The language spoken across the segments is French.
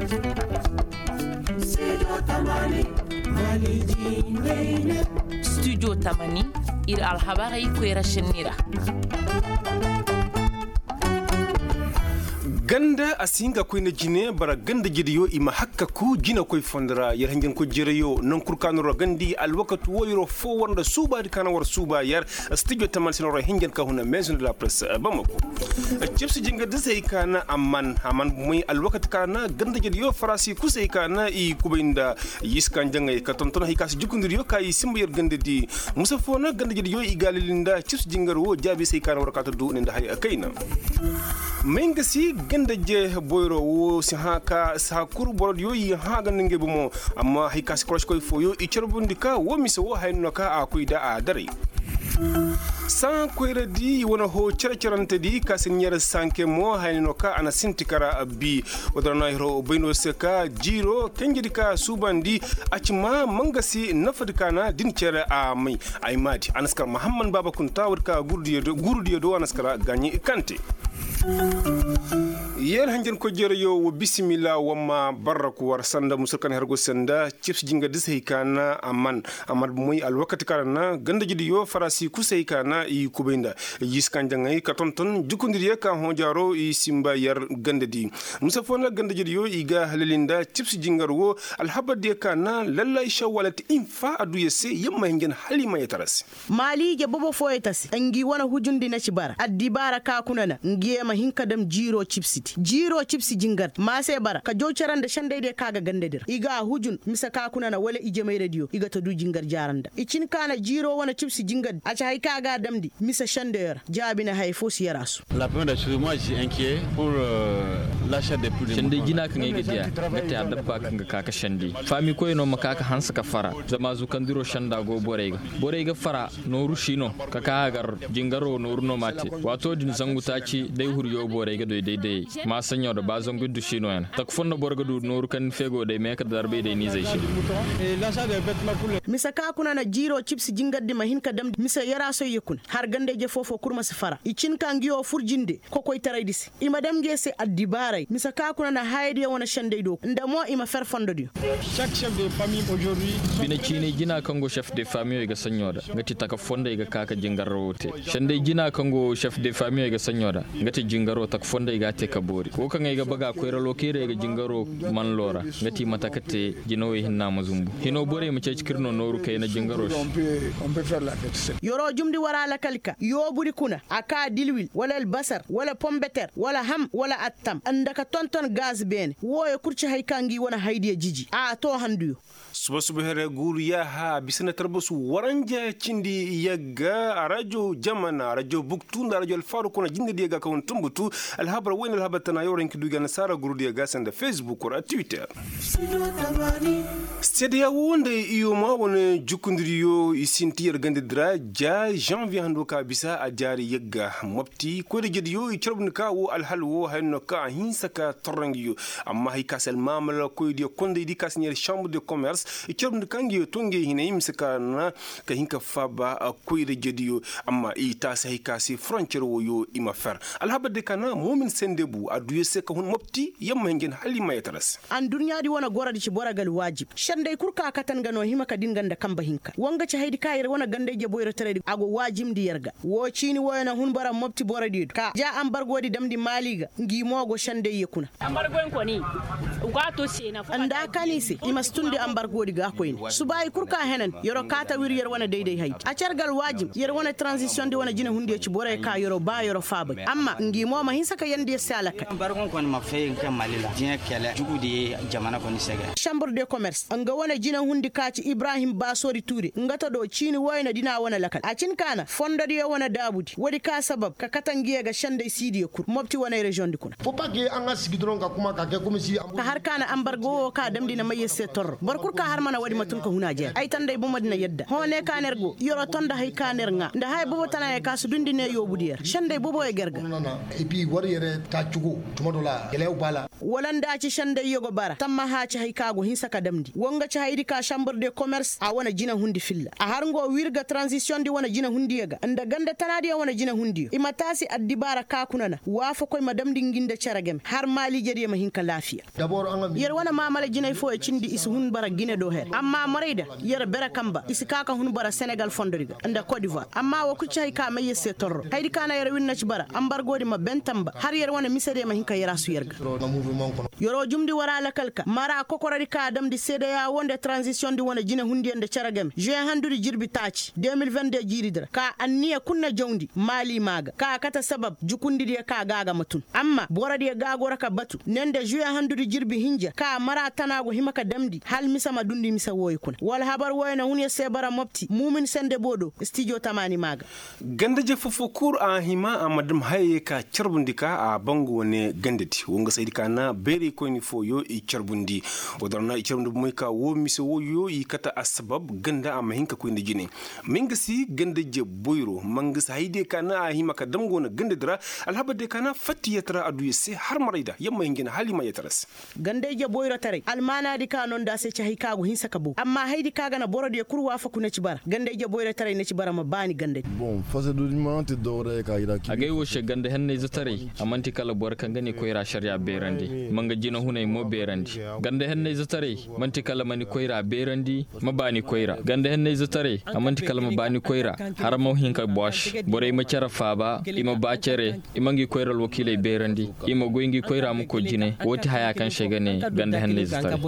Studio Tamani ir alhabari kwera shenira. Ganda asinga koyna jine bara ganda jidiyo ima hakka ku jina koy fondra yar hangen ko jereyo non kurkano ro gandi al wakatu woyro fo wonda suba di kana war suba yar studio tamal sino ro hangen ka huna maison de la presse bamako chips jinga de sey kana amman muy al wakatu kana ganda jidiyo farasi ku sey kana i kubinda yiskan janga ka tonton hikas jukundiriyo kay simba yar ganda di musafona ganda jidiyo i galilinda chips jingar wo jabi sey kana war kata du nenda hay akayna mengasi ganda je boyro wo si haka sa kur borod yo yi haga nange bumo amma hikas krosh koy foyo i cerbundika wo miso wo hayno ka akuida a dare san koyra di wona ho cercerante di kasin yar sanke mo hayno ka ana sintikara bi wadana hiro bayno seka jiro kenjidi ka subandi acima mangasi nafadikana din cere a mai ay madi anaskar muhammad baba kunta wadka gurdiyo do anaskara ganyi kante yer hanjen ko jereyo wo bismillah wamma baraku war sanda musulkan hergo sanda chips jinga disay kana amad muy al wakati kana ganda jidi yo farasi kusay kana i kubinda yiskan jangay ka tonton jukundir ka honjaro i simba yar ganda di musafona ganda jidi yo iga halelinda chips jingar wo al habade kana lalla shawalat infa adu yese yamma hanjen halima yataras mali je bobo foytas angi wana hujundi na cibara addi baraka kunana ngi ma hinka dam jiro chipsi jingat ma se bara ka jocerande shande de kaga gandedir iga hujun misa ka kuna na wala ije mai radio iga to du jingar jaranda icin kana jiro wana chipsi jingat acha hay kaga damdi misa shande yer jabina hay fos yarasu la première chose moi je suis inquiet pour l'achat des produits shande jina kan ngi dia gatti adabba kan kaka shande fami koy no makaka hansa ka fara zama zu kandiro shanda go borega fara no rushino kaka gar jingaro no urno mate wato din zanguta ci dai huryo borega do dai ma sanyo da bazon gudu shino yana tak fonno borga du nur kan fego dai meka darbe dai ni zai shi misa ka kuna na jiro chips jingaddi mahin ka dam misa yara so yekun har gande je fofo kurma safara icin kan giyo furjinde ko koy taraydisi ima dam gese addibaray misa ka kuna na haydi wona shande do ndamo ima fer fondo dio chaque chef de famille aujourd'hui bina chini jina kango chef de famille ga sanyoda ngati taka fonda ga kaka jingarote shande jina kango chef de famille ga sanyoda ngati jingaro tak fonda ga te kabori ko kan ga baga ko relo kire ga jingaro man lora ngati matakate jinowe hinna mazumbu hino bore mu ceci kirno noru kay na jingaro on peut faire la fête yoro jumdi wara la kalka yo buri kuna aka dilwil wala al basar wala pombeter wala ham wala attam andaka tonton gaz ben woyo kurci haykangi wona haydiya jiji a to handu suba here gulu ya ha bisana tarbusu waranja cindi yaga radio jamana radio buktu radio al faru kuna jinde diga ka won tumbutu al habra wayna al habatana yoren ki duga na sara guru diga sanda facebook or twitter stedia wonde iyo ma wona jukundiriyo isintiyar gandidra ja janvier hando ka bisa a jari yaga mopti ko de jediyo i chorbni ka wo al halwo hayno ka hinsaka torrangiyo amma hay kasal mamala ko di konde di kasnier chambre de commerce i chorbni kangi tonge hina imsaka na ka hinka faba ko de jediyo amma i tasa hay kasi frontier wo yo ima fer al habade kana momin sendebu adu yese ka hon mopti yamma ngen halima yataras an dunya di wona goradi ci boragal wajib shande kurka katan gano hima ka dinganda kamba hinka wanga ci haydi kayir wona gande je boyro tere ago wajim di yarga wo chini woyna hun bara mopti boradi ka ja ambargodi damdi maliga ngi mogo shande yekuna ambargon ko ni ugato sena anda kanisi imastunde ambargodi ga koyni subay kurka henen yoro kata wir yer wona deydey haydi a cergal wajib yer wona transition di wona jina hunde ci boray ka yoro ba yoro faba amma ngi moma hinsa ka yande salaka ambargon ko ma fe kan malila jina kele jugudi jamana ko ni sega chambre de commerce anga wona jina hundi kaci ibrahim basori touré ngata do chini woyna dina wona lakal a cin kana fondo di wona dabudi wodi ka sabab ka katangiye ga shande sidi kur mopti wona region di kuna faut pas que anga sigidron ka kuma ka ke comme si ka har kana ambargo ka damdi na maye setor barkur ka har mana wadi matun ka hunaje ay tan day bu madina yedda hone kanergo yoro tonda hay kaner nga nda hay bobo tanay ka su dundi ne yobudier shande bobo e gerga et puis wari yere ta cugo tumadola gelew bala walanda ci shande yogo bara tamma ha ci hay kago hinsa ka damdi wonga ci haydi ka chambre de commerce a wona jina hundi filla a har ngo wirga transition di wona jina hundi yega nda ganda tanadi wona jina hundi imatasi addibara ka kunana wafo koy madam di nginda caragem charagem har mali jeri ma hinka lafiya yer wana mamala jinay fo e cindi is hun bara Guinée do her amma marayda yer bera kamba is kaka hun bara Sénégal fondoriga anda Côte d'Ivoire amma wo kuchay ka maye se torro haydi kana yer winna ci bara ambargodi ma bentamba har yer wana misade ma hinka yera su yerga yoro jumdi wara la kalka mara kokorari ka dam di CEDEAO wonde transition di wona jine hundi ende charagem juin handuri jirbi taci 2022 jiridra ka anniya kunna jawndi mali maga ka kata sabab jukundi de ka gaga matun amma boradi gago raka batu nende juin handuri jirbi hinja ka mara tanago himaka damdi hal misa madundi misa woy kun wal habar woyna hunya sebara mopti mumin sende bodo studio tamani maga ganda je fofo kur a hima amadum haye ka charbundika a bango ne gandati wonga saydi kana bere ko ni foyo e charbundi odarna e charbundu moy ka wo misa woyo yi kata asbab ganda am hinka ko inde jine mingasi ganda je boyro mangasa hayde kana a hima ka damgo na ganda dira alhabade kana fatti yatra adu yese har marayda yamma hingina halima yatras ganda je boyro tare almana di ka non da se chahi kago hinsa kabu amma haydi kaga na borode kurwa fa kuna ci bara ganda je boyro tare ne ci bara ma bani ganda bon fase du mante dore ka ira ki agay wo she ganda henne zatare amanti kala bor kan gani koyra sharia berandi manga jina hunay mo berandi ganda henne zatare manti kala mani koyra berandi mabani koyra ganda henne zatare amanti kala mabani koyra haramo hinka bosh bore ma cara faba ima bacere imangi koyral wakile berandi ima goyingi koyra mu ko jine woti haya kan shegane ganda henne zatare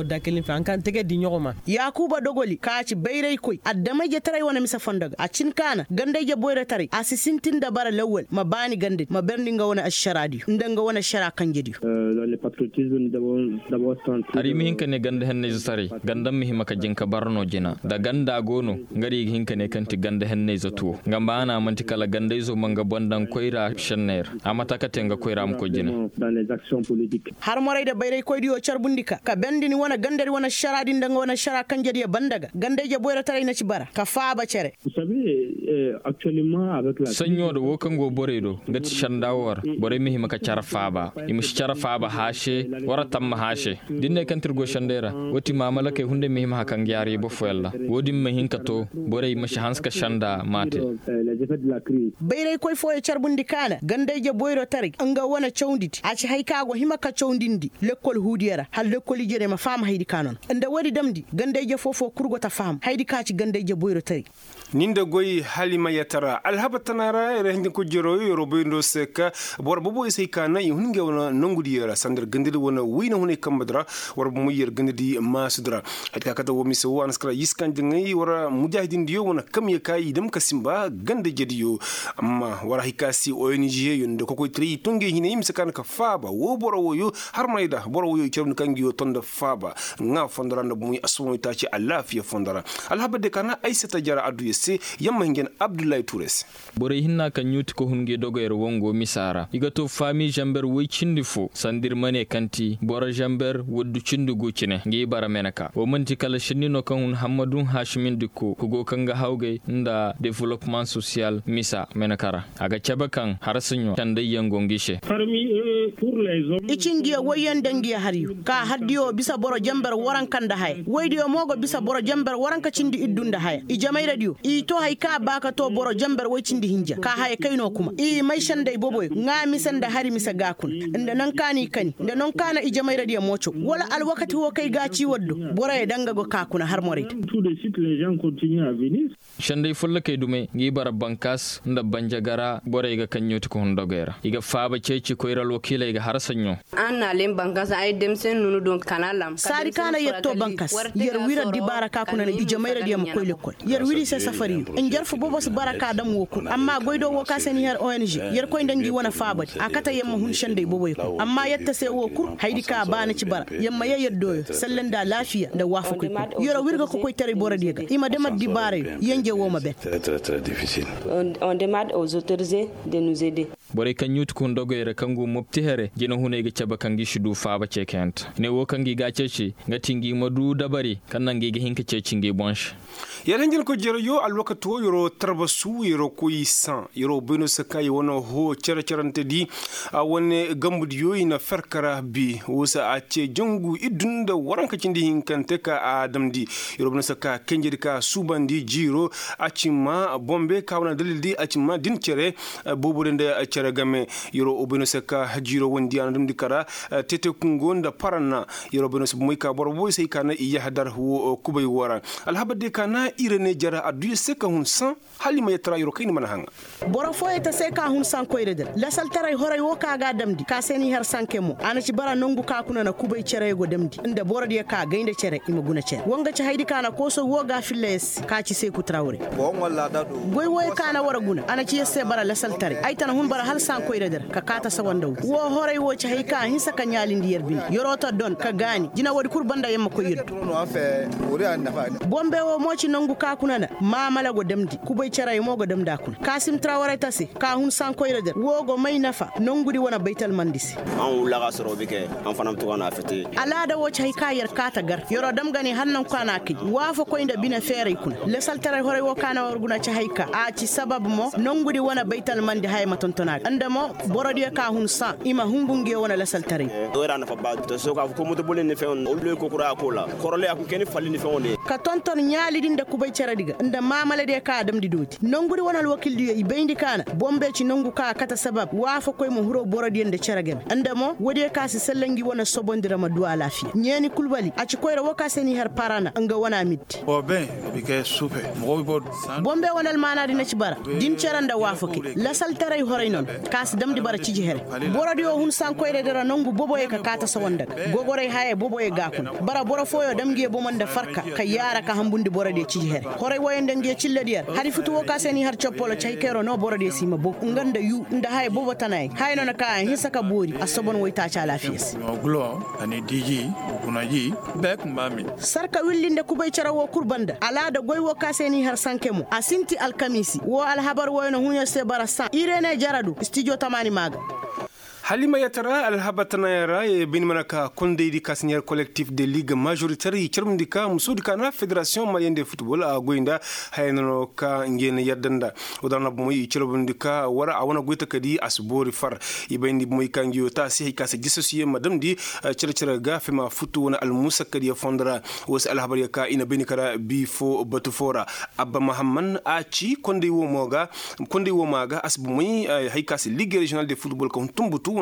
yakuba dogoli kaci beyrey koy addama je taray wona misa fondaga a cin kana ganda je boyra tare asisintin da bara lawal mabani gande ma berndi nga wona asharadi ndanga wona shara kan jedi le patriotisme d'abord ari mi hinka ne ganda henne zatare gandam mi himaka jinka barno jina da ganda gono ngari hinka ne kanti ganda henne zatu ngamba ana manti kala ganda izo manga bondan koyra shanner amata katenga koyra am ko jina dans les actions politiques har moray da bayray koy dio charbundika ka bendini wona gandari wona sharadi ndanga wona shara kan jedi bandaga ganda je boyra taray na ci bara ka faaba cere vous savez actuellement avec la sanyo do wokango boredo ngati shandawar bore mi himaka cara faaba imish cara faaba hashe wara tamma hashe dinne kantirgo shandera woti mamala kay hunde mi himaka kan yari bo foyalla wodi mi hinka to bore mi hanska shanda mate bayray koy foye charbundi kana gande je boyro tari anga wona chawnditi aci haykago himaka chawndindi lekkol hudiyara hal lekkol jere ma fam haydi kanon anda wadi damdi gande je fofo kurgota fam haydi kaci gande je boyro tari ninda goyi halima yatara alhabatanara rehndi ko jero yoro boyndo seka bor bobo isay kana yi hunge wona nongudi yara sandar gandidi wona wina hunay kamadra war bo muyer gandidi masudra hatka kata wo miso wan skra yiskan dingai wara mujahidin diyo wona kam yakay dem kasimba gande jediyo amma wara hikasi ONG yonde ko koy tri tonge hine imse kan ka faba wo boro woyo har mayda boro woyo cernu kangiyo tonda faba nga fondaranda bu muy asmo taci alafiya fondara alhabade kana aisata jara adu se yamma ngen Abdoulaye Touré bore hinna kan nyuti ko hunge dogoyro wongo misara igato fami jamber way cindi fo sandir mane kanti bora jamber woddu cindi gucine ngi bara menaka o manti kala shinino kan hun Hamadou Hashimin dikko ko kanga hawge nda développement social misa menakara aga chabakan harasinyo tande yango ngishe parmi pour les hommes icingiya wayen dangiya hariyu ka haddiyo bisa boro jamber waran kanda hay waydiyo mogo bisa boro jamber waran ka cindi iddunda hay i jamay radio i to hay ka baka to boro jamber way cindi hinja ka hay kayno kuma i may shandai boboy ngami sanda hari misa gakun inda nan kani inda non kana i jamay radio mocho wala al wakati wo kay gaci waddo boro e danga go kakuna har morit tout de suite les gens continuent à venir shandai fulla kay dume ngi bara bankas nda banjagara boro ga kanyoti ko hondogera iga faaba ceci ko iral wakila iga harasanyo anna lem bankas ay demsen nunu don kanalam sari kana yetto bankas yer wira di baraka kuna i jamay radio mo koy lekkol yer wiri se safari en jarfu bobos baraka dam woku amma goydo wo kaseni her ONG yer koy ndangi wona faabati akata yemma hun shande boboy ko amma yetta se wokur haydi ka bana ci bara yemma yeddoyo sellenda lafiya da wafu ko yero wirga ko koy tari bora diga ima demat di bare yenje wo ma ben très difficile on demande aux autorités de nous aider bore kan yut kun dogoyre kangu mopti here jina hunege caba kangi shudu faaba cekent ne wo kangi gaceci ngatingi madu dabari kanangi ge hinka cecingi bonche yaranjin ko jero yo alwakato yoro tarbasu yoro koy san yoro beno sakay wono ho cercerante di a wonne gambudi yo ina ferkara bi wosa a ce jongu idunda waranka cindi hinkante ka adamdi yoro beno sakka kenjedi ka subandi jiro acima bombe kawna dalildi acima din cere boburende cere game yoro obino seka hajiro wondi anadum dikara tete kungonda parana yoro obino se moy ka bor boy sey kana iya hadar wo kubay wara alhabade kana irene jara adu seka hun san halima yatra yoro kayni man hanga boro foyeta seka hun san koyre der lasal taray horay wo kaga damdi ka seni har sankemo ana ci bara nongu ka kuna na kubay cere go damdi inda boro de ka gaynde cere ima guna cere wonga ci haydi kana ko so woga filles ka ci seku trawre bon walla dadu goy woy kana wara guna ana ci yesse bara lasal tare ay tan hun bara hal san koyre der ka kata sa wandaw wo horay wo ci hay ka hinsa ka nyali ndiyar bin yorota don ka gani jina wadi kurbanda yemma ko yir bombe wo mo ci nongu ka kuna na mamala go damdi kubay cere mo go damda kun kasim trawre tasi ka hun san koyre der wo go may nafa nongudi wona baital mandisi an laga soro bike an fanam to wana fete alada wo chay kayar kata gar yoro dam gani hannan kana ki wafa ko inda bina fere kun lesal tare hore wo kana warguna chay ka a ci sabab mo nongudi wona baital mandi hay matontona andamo borodi ka hun sa ima humbunge wona lesal tare do era na fa ba to so ka ko mo to bolen fe on o le ko kura ko la korole ak ken falli ni fe on ka tonton nyaali dinde kubay cere diga nda mamale de ka dam di doti nongudi wona wakil di e bendi kana bombe ci nongu ka kata sabab wafa koy mo huro borodi ende ceragem andamo wodi ka si sellangi wona sobondira ma duwa lafi nyeni kulbali a ci koyra woka seni har parana nga wona mitti o ben bike supe mo bo bombe wonal manadi na ci bara dim ceranda wafuki la saltaray horay non kas damdi bara ci jere borodi o hun san koyre dara nongu bobo e ka kata sawanda gogoray haye bobo e gakun bara boro foyo damge bomonda farka ka yara ka hambundi borodi ci jere horay woyende nge cilledier hari futu woka seni har ciopolo caykero no borodi sima bo nganda yu nda haye bobo tanay hay non ka hisaka bori asobon woyta cha lafiyas glo ani diji kunaji bek mami sarka willinde kubay carawo kurbanda alada goy wo kaseni har sankemo asinti alkamisi wo alhabar woyno hunya se barasa irene jaradu studio tamani maga Halima Yatara alhabatana yara e binmanaka kondeidi kasnier collectif de ligue majoritaire chirmdika musudika na fédération malienne de football a goinda hayno ka ngene yaddanda odana boy chirmdika wara awana goita kadi asbori far ibendi moy kangiyo ta si kase dissocier madame di chirchira ga fema futu wona al musa kadi fondra wos alhabar yaka ina benikara bifo batufora abba mahamman achi konde wo maga asbu moy haykase ligue régionale de football ko tumbutu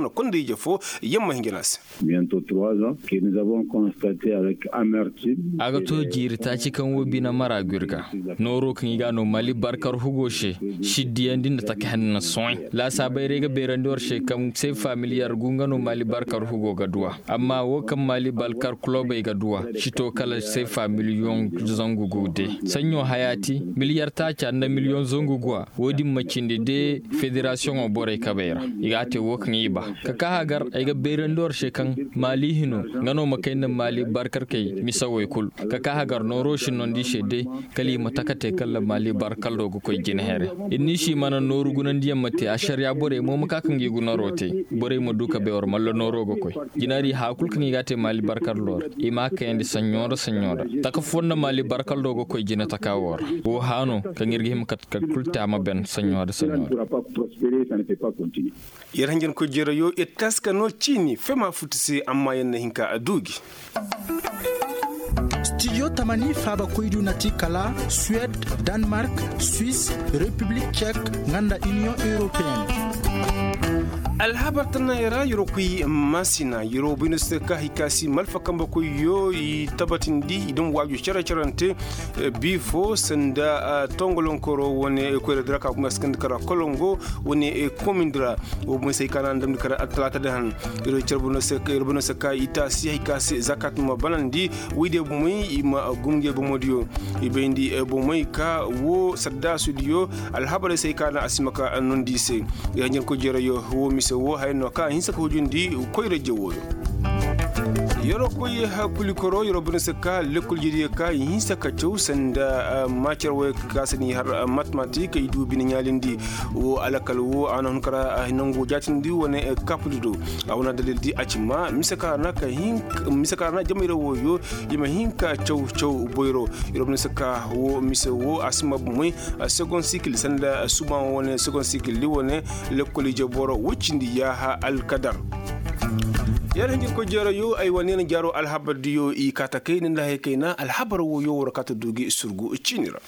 bientôt 3 ans que nous avons constaté avec amertume agato jirta cikan wobina mara gurga noro kan igano mali barkar hugoshe shidiyandin da take hanna soin la sabai ga berandor she kam sai familiar gungano mali barkar hugo gadua amma wo kan mali barkar club ga gadua shito kala sai familion zangu gode sanyo hayati miliyar ta ca na miliyon zangu gwa wodi macinde de fédération obore kabera igate wo kan iba kaka hagar aiga berandor shekan mali hino ngano makayna mali barkar kay misawoy kul kaka hagar noro shin nondi shede kalima takate kala mali barkal dogo koy jinhere inni shi mana noru gunandi yamate ashariya bore mo makakan gi gunorote bore mo duka be or mallo noro go koy jinari hakul kan igate mali barkar lor ima kayndi sanyora taka fonna mali barkal dogo koy jina takawor wo hano kan ngirgi him kat kulta ma ben sanyora yerhangen ko jero yo e taska no chini fema futisi amma yenna hinka adugi Studio Tamani Faba Koidu Nati Kala, Suède, Danemark, Suisse, République tchèque, Nganda Union Européenne. alhabartana yara yoro kuy masina yoro binus ka hikasi malfa kamba ko yo i tabatindi idum waju charante bifo sanda tongolon koro woni ko draka ko skand kara kolongo woni komindra o mo sey kana ndam kara atlata dan yoro charbunus ka ita si hikasi zakat mo banandi wide bu muy ma gumge bu modio ibendi bu muy ka wo sadda studio alhabar sey kana asimaka nondi se yanyen ko jero yo wo wo hayno ka hinsa ko jundi koyre jewodo yoro koy hakuli koro yoro bunse ka lekul jidi ka hinsa ka cew sanda macer we kasani har matematique e dubi ni nyalindi o alakal wo anon kara nango jatindi woni kapludo awna dalildi acima misaka na ka misaka na jamira wo yo yima hinka cew boyro yoro bunse ka wo mise wo asma muy second cycle sanda suban woni second cycle li woni lekul jeboro wucindi ya ha alkadar yar hingin ko jero yo ay wani jaro alhabar diyo i kata kai nin lahe kaina alhabar wo yo rakata dugi surgu cinira